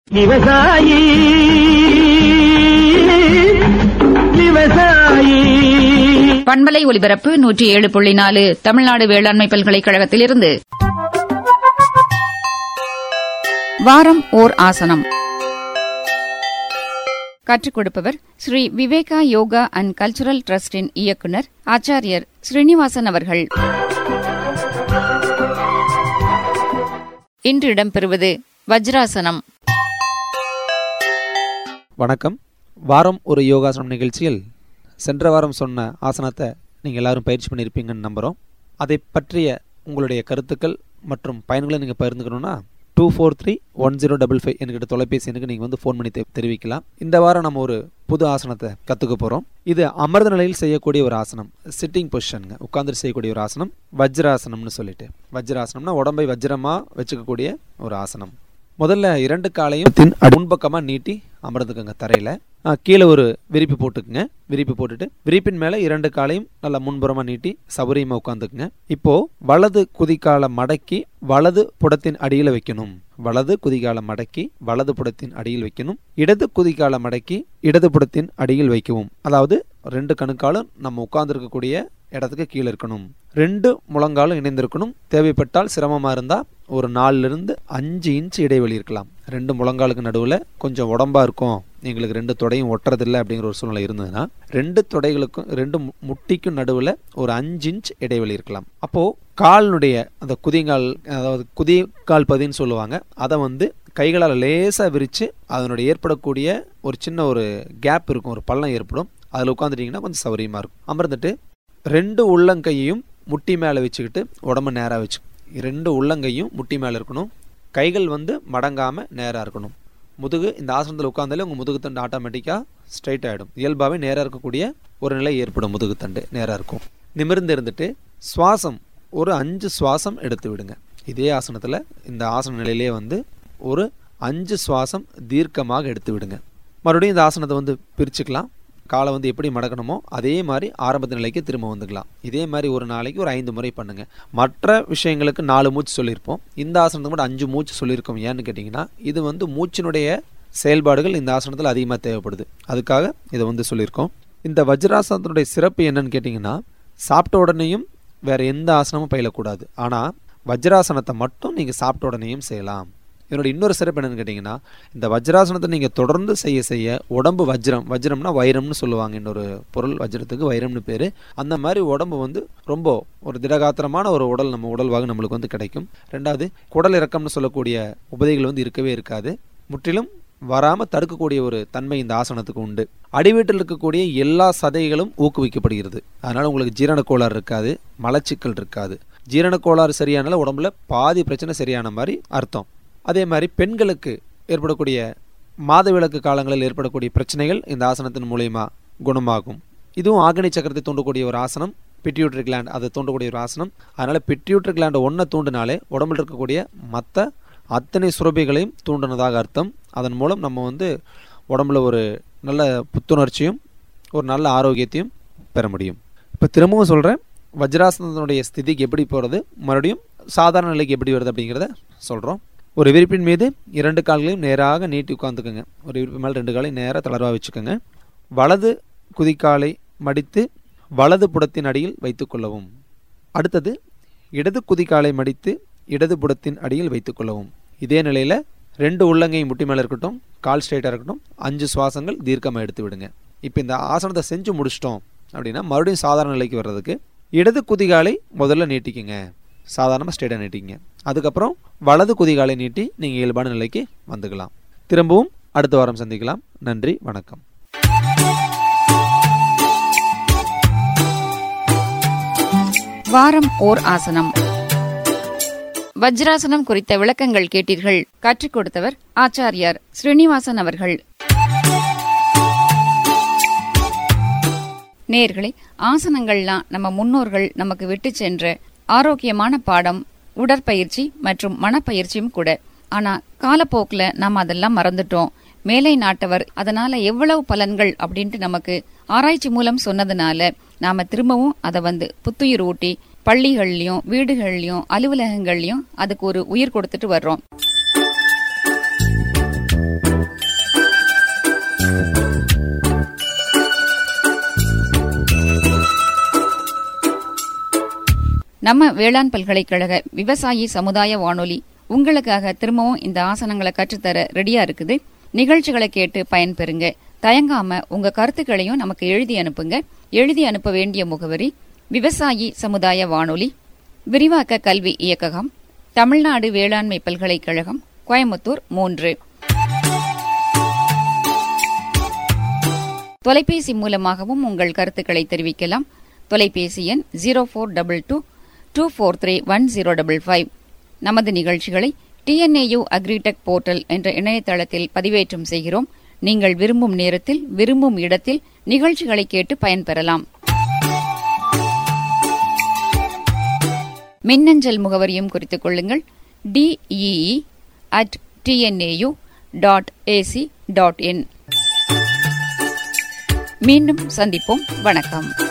விவசாயி விவசாயி பண்பலை ஒலிபரப்பு 107.4 தமிழ்நாடு வேளாண்மை பல்கலைக்கழகத்திலிருந்து வாரம் ஓர் ஆசனம். கற்றுக் கொடுப்பவர் ஸ்ரீ விவேகா யோகா அண்ட் கல்ச்சுரல் டிரஸ்டின் இயக்குனர் ஆச்சாரியர் ஸ்ரீனிவாசன் அவர்கள். இன்று இடம்பெறுவது வஜ்ராசனம். வணக்கம். வாரம் ஒரு யோகாசனம் நிகழ்ச்சியில் சென்ற வாரம் சொன்ன ஆசனத்தை நீங்கள் எல்லாரும் பயிற்சி பண்ணியிருப்பீங்கன்னு நம்புகிறோம். அதை பற்றிய உங்களுடைய கருத்துக்கள் மற்றும் பயன்களை நீங்கள் பகிர்ந்துக்கணுன்னா 24310555 என்கிட்ட தொலைபேசி எனக்கு நீங்கள் வந்து ஃபோன் பண்ணி தெரிவிக்கலாம். இந்த வாரம் நம்ம ஒரு புது ஆசனத்தை கற்றுக்க போகிறோம். இது அமர்ந்த நிலையில் செய்யக்கூடிய ஒரு ஆசனம், சிட்டிங் பொசிஷனுங்க, உட்கார்ந்து செய்யக்கூடிய ஒரு ஆசனம், வஜ்ராசனம்னு சொல்லிட்டு. வஜ்ராசனம்னா உடம்பை வஜ்ரமாக வச்சுக்கக்கூடிய ஒரு ஆசனம். முதல்ல 2 காலையும் முன்பக்கமாக நீட்டி அமர்ந்துக்குங்க. தரையில் கீழே ஒரு விரிப்பு போட்டுக்குங்க. விரிப்பு போட்டுட்டு விரிப்பின் மேலே 2 காலையும் நல்லா முன்புறமாக நீட்டி சௌரியமாக உட்காந்துக்குங்க. இப்போ வலது குதிகாலை மடக்கி வலது புடத்தின் அடியில் வைக்கணும். வலது குதிகாலை மடக்கி வலது புடத்தின் அடியில் வைக்கணும். இடது குதிகாலை மடக்கி இடது புடத்தின் அடியில் வைக்கவும். அதாவது 2 கணுக்காலும் நம்ம உட்கார்ந்துருக்கக்கூடிய இடத்துக்கு கீழே இருக்கணும். 2 முழங்காலும் இணைந்திருக்கணும். தேவைப்பட்டால் சிரமமாக இருந்தால் ஒரு 4-5 இன்ச் இடைவெளி இருக்கலாம். 2 முழங்காலுக்கு நடுவில் கொஞ்சம் உடம்பா இருக்கும், எங்களுக்கு 2 தொடையும் ஒட்டுறதில்லை அப்படிங்கிற ஒரு சூழ்நிலை இருந்ததுன்னா 2 தொடைகளுக்கும் 2 முட்டிக்கும் நடுவில் ஒரு 5 இன்ச் இடைவெளி இருக்கலாம். அப்போது காலினுடைய அந்த குதிங்கால், அதாவது குதிகால் பதின்னு சொல்லுவாங்க, அதை வந்து கைகளால் லேசாக விரித்து அதனுடைய ஏற்படக்கூடிய ஒரு சின்ன ஒரு கேப் இருக்கும், ஒரு பள்ளம் ஏற்படும். அதில் உட்காந்துட்டிங்கன்னா கொஞ்சம் சௌரியமாக இருக்கும். அமர்ந்துட்டு 2 உள்ளங்கையையும் முட்டி மேலே வச்சுக்கிட்டு உடம்பு நேராக வச்சு 2 உள்ளங்கையும் முட்டி மேலே இருக்கணும். கைகள் வந்து மடங்காமல் நேராக இருக்கணும். முதுகு இந்த ஆசனத்தில் உட்காந்தாலே உங்கள் முதுகுத்தண்டு ஆட்டோமேட்டிக்காக ஸ்ட்ரைட் ஆகிடும். இயல்பாகவே நேராக இருக்கக்கூடிய ஒரு நிலை ஏற்படும். முதுகுத்தண்டு நேராக இருக்கும். நிமிர்ந்து இருந்துட்டு சுவாசம் ஒரு 5 சுவாசம் எடுத்து விடுங்க. இதே ஆசனத்தில் இந்த ஆசன நிலையிலே வந்து ஒரு 5 சுவாசம் தீர்க்கமாக எடுத்து விடுங்க. மறுபடியும் இந்த ஆசனத்தை வந்து பிரிச்சுக்கலாம். காலை வந்து எப்படி மடக்கணுமோ அதே மாதிரி ஆரம்பத்து நிலைக்கு திரும்ப வந்துக்கலாம். இதே மாதிரி ஒரு நாளைக்கு ஒரு 5 முறை பண்ணுங்கள். மற்ற விஷயங்களுக்கு 4 மூச்சு சொல்லியிருப்போம். இந்த ஆசனத்துக்கு மட்டும் 5 மூச்சு சொல்லியிருக்கோம். ஏன்னு கேட்டிங்கன்னா இது வந்து மூச்சினுடைய செயல்பாடுகள் இந்த ஆசனத்தில் அதிகமாக தேவைப்படுது. அதுக்காக இதை வந்து சொல்லியிருக்கோம். இந்த வஜ்ராசனத்தினுடைய சிறப்பு என்னன்னு கேட்டிங்கன்னா, சாப்பிட்ட உடனேயும் வேறு எந்த ஆசனமும் பயிலக்கூடாது. ஆனால் வஜ்ராசனத்தை மட்டும் நீங்கள் சாப்பிட்ட உடனேயும் செய்யலாம். இதனுடைய இன்னொரு சிறப்பு என்னென்னு கேட்டிங்கன்னா, இந்த வஜ்ராசனத்தை நீங்கள் தொடர்ந்து செய்ய செய்ய உடம்பு வஜ்ரம்னா வைரம்னு சொல்லுவாங்க. இன்னொரு பொருள் வஜ்ரத்துக்கு வைரம்னு பேர். அந்த மாதிரி உடம்பு வந்து ரொம்ப ஒரு திடகாத்திரமான ஒரு உடல் நம்ம உடல்வாக நம்மளுக்கு வந்து கிடைக்கும். 2வது குடல் இறக்கம்னு சொல்லக்கூடிய உபதைகள் வந்து இருக்கவே இருக்காது. முற்றிலும் வராமல் தடுக்கக்கூடிய ஒரு தன்மை இந்த ஆசனத்துக்கு உண்டு. அடிவீட்டில் இருக்கக்கூடிய எல்லா சதைகளும் ஊக்குவிக்கப்படுகிறது. அதனால் உங்களுக்கு ஜீரண கோளாறு இருக்காது, மலச்சிக்கல் இருக்காது. ஜீரண கோளாறு சரியானால உடம்புல பாதி பிரச்சனை சரியான மாதிரி அர்த்தம். அதே மாதிரி பெண்களுக்கு ஏற்படக்கூடிய மாதவிலக்கு காலங்களில் ஏற்படக்கூடிய பிரச்சனைகள் இந்த ஆசனத்தின் மூலயமா குணமாகும். இதுவும் ஆக்னி சக்கரத்தை தூண்டக்கூடிய ஒரு ஆசனம். பிட்யூட்டரி கிளாண்ட் அதை தூண்டக்கூடிய ஒரு ஆசனம். அதனால் பிட்யூட்டரி கிளாண்டை ஒன்றை தூண்டினாலே உடம்பில் இருக்கக்கூடிய மற்ற அத்தனை சுரபிகளையும் தூண்டினதாக அர்த்தம். அதன் மூலம் நம்ம வந்து உடம்புல ஒரு நல்ல புத்துணர்ச்சியும் ஒரு நல்ல ஆரோக்கியத்தையும் பெற முடியும். இப்போ திரும்பவும் சொல்கிறேன், வஜ்ராசனத்தினுடைய ஸ்திதிக்கு எப்படி போகிறது, மறுபடியும் சாதாரண நிலைக்கு எப்படி வருது அப்படிங்கிறத சொல்கிறோம். ஒரு விரிப்பின் மீது 2 கால்களையும் நேராக நீட்டி உட்காந்துக்குங்க. ஒரு விரிப்பு மேலே 2 காலையும் நேராக தளர்வாக வச்சுக்கோங்க. வலது குதிக்காலை மடித்து வலது புடத்தின் அடியில் வைத்துக்கொள்ளவும். அடுத்தது இடது குதிக்காலை மடித்து இடது புடத்தின் அடியில் வைத்துக்கொள்ளவும். இதே நிலையில் 2 உள்ளங்கை முட்டி மேலே இருக்கட்டும், கால் ஸ்ட்ரைட்டாக இருக்கட்டும். 5 சுவாசங்கள் தீர்க்கமாக எடுத்து விடுங்க. இப்போ இந்த ஆசனத்தை செஞ்சு முடிச்சிட்டோம் அப்படின்னா மறுபடியும் சாதாரண நிலைக்கு வர்றதுக்கு இடது குதிகாலை முதல்ல நீட்டிக்குங்க. சாதாரணமாக ஸ்ட்ரெயிட்டாக நீட்டிங்க. அதுக்கப்புறம் வலது குதிகாலை நீட்டி நீங்கள் இயல்பான நிலைக்கு வந்துக்கலாம். திரும்பவும் அடுத்த வாரம் சந்திக்கலாம். நன்றி, வணக்கம். வாரம் ஓர் ஆசனம். வஜ்ராசனம் குறித்த விளக்கங்கள் கேட்டீர்கள். கற்றுக் கொடுத்தவர் ஆச்சாரியார் ஸ்ரீனிவாசன் அவர்கள். நேயர்களே, ஆசனங்கள்லாம் நம்ம முன்னோர்கள் நமக்கு விட்டு சென்ற ஆரோக்கியமான பாடம், உடற்பயிற்சி மற்றும் மனப்பயிற்சியும் கூட. ஆனா காலப்போக்குல நாம அதெல்லாம் மறந்துட்டோம். மேலை நாட்டவர் அதனால எவ்வளவு பலன்கள் அப்படின்ட்டு நமக்கு ஆராய்ச்சி மூலம் சொன்னதுனால நாம திரும்பவும் அதை வந்து புத்துயிர் ஊட்டி பள்ளிகள்லயும் வீடுகள்லயும் அலுவலகங்கள்லயும் அதுக்கு ஒரு உயிர் கொடுத்துட்டு வர்றோம். நம்ம வேளாண் பல்கலைக்கழக விவசாயி சமுதாய வானொலி உங்களுக்காக திரும்பவும் இந்த ஆசனங்களை கற்றுத்தர ரெடியா இருக்குது. நிகழ்ச்சிகளை கேட்டு பயன்பெறுங்க. தயங்காம உங்க கருத்துக்களையும் நமக்கு எழுதி அனுப்புங்க. எழுதி அனுப்ப வேண்டிய முகவரி: விவசாயி சமுதாய வானொலி, விரிவாக்க கல்வி இயக்ககம், தமிழ்நாடு வேளாண்மை பல்கலைக்கழகம், கோயம்புத்தூர் 3. தொலைபேசி மூலமாகவும் உங்கள் கருத்துக்களை தெரிவிக்கலாம். தொலைபேசி எண் 0422243155. நமது நிகழ்ச்சிகளை TNAU அக்ரிடெக் போர்ட்டல் என்ற இணையதளத்தில் பதிவேற்றம் செய்கிறோம். நீங்கள் விரும்பும் நேரத்தில் விரும்பும் இடத்தில் நிகழ்ச்சிகளை கேட்டு பயன்பெறலாம். மின்னஞ்சல் முகவரியும் குறித்துக் கொள்ளுங்கள்: dee@tnau.ac.in. மீண்டும் சந்திப்போம். வணக்கம்.